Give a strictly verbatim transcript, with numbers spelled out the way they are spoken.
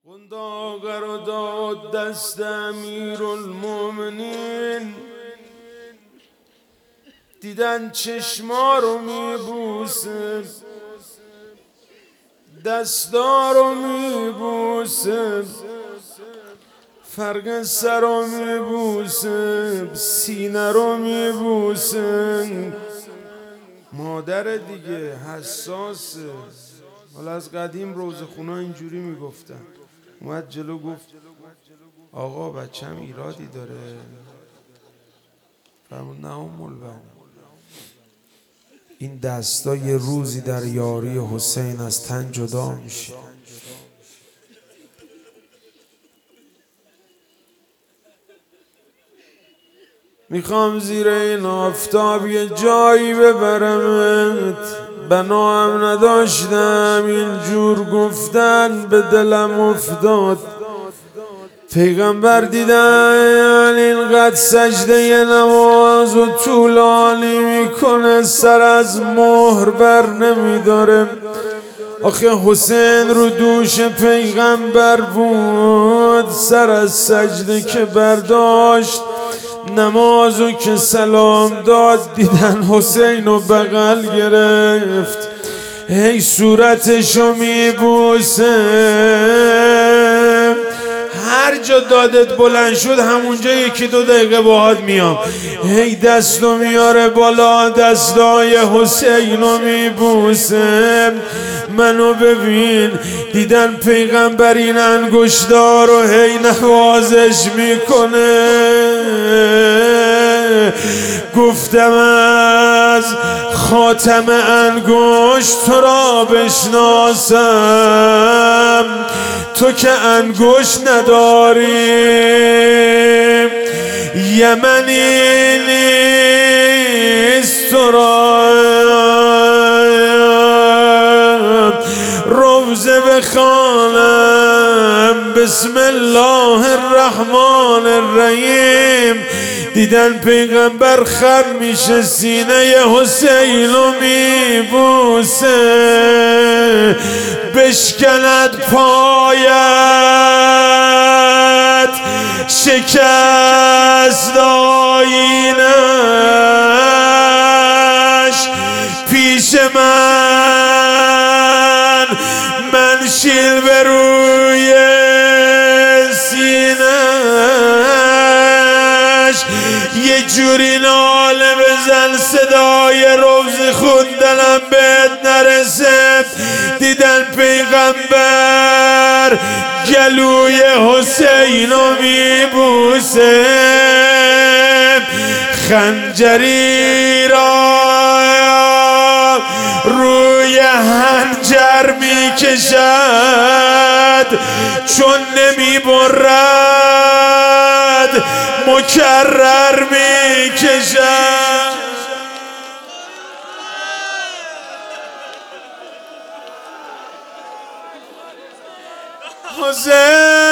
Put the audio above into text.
قنداقه رو داد دست امیرالمومنین، دیدن چشما رو میبوسه، دستا رو میبوسه، فرق سر رو میبوسه، سینه رو میبوسه. مادر دیگه حساسه. حالا از قدیم روزخونا اینجوری میگفتن. اومد جلو گفت آقا بچم ایرادی داره؟ فرمود نه ام البنین، این دستا یه روزی در یاری حسین از تن جدا میشه. میخوام زیر این آفتاب یه جایی ببرمت، بناهم نداشتم اینجور گفتن به دلم افتاد. پیغمبر دیدن اینقدر سجده نماز و طولانی میکنه سر از مهر بر نمیداره. آخه حسین رو دوش پیغمبر بود، سر از سجده که برداشت نمازو که سلام داد دیدن حسین رو بغل گرفت، هی صورتشو میبوسه. هر جا دادت بلند شد همونجا یکی دو دقیقه باهات میام، هی دستو میاره بالا، دستای حسین رو میبوسه. منو ببین، دیدن پیغمبر این انگشتار رو هی نوازش میکنه. گفتم از خاتم انگشت تو را بشناسم، تو که انگشت نداری، یمنی نیست تو را. روزه بخوانم بسم الله الرحمن الرحیم، دیدن پیغمبر خم میشه سینه حسین رو میبوسه. بشکند پایت شکست آیینش، پیش من منشین به روی سینش. یه جوری ناله بزن صدای روز خوندنم بهت نرسه. دیدن پیغمبر گلوی حسین رو میبوسه، خنجری را روی حنجر میکشد، چون نمیبرد مکرر میکشد. حسین